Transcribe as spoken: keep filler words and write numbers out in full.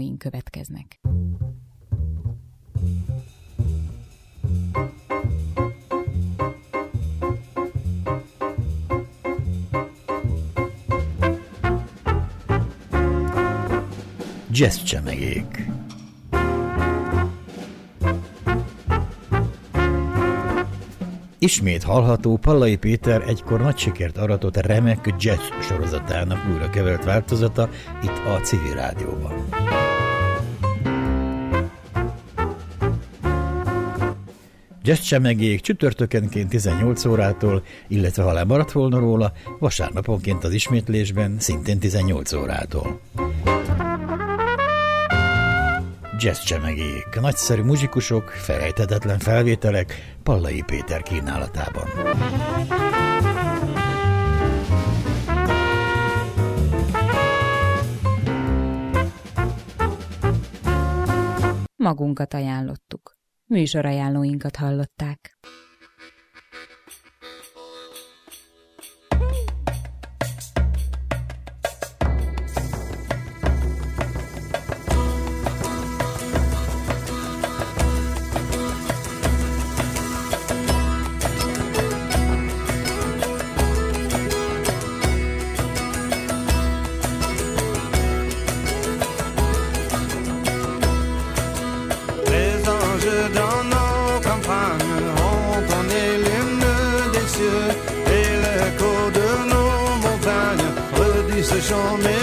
ajánlóink következnek. Jazz csemegék. Ismét hallható Pallai Péter egykor nagy sikert aratott remek jazz sorozatának újra kevert változata itt a Civil Rádióban. Jazz csemegék csütörtökenként tizennyolc órától, illetve ha lemaradt volna róla, vasárnaponként az ismétlésben szintén tizennyolc órától. Jazz csemegék, nagyszerű muzsikusok, felejthetetlen felvételek Pallai Péter kínálatában. Magunkat ajánlottuk. Műsorajánlóinkat hallották. Show me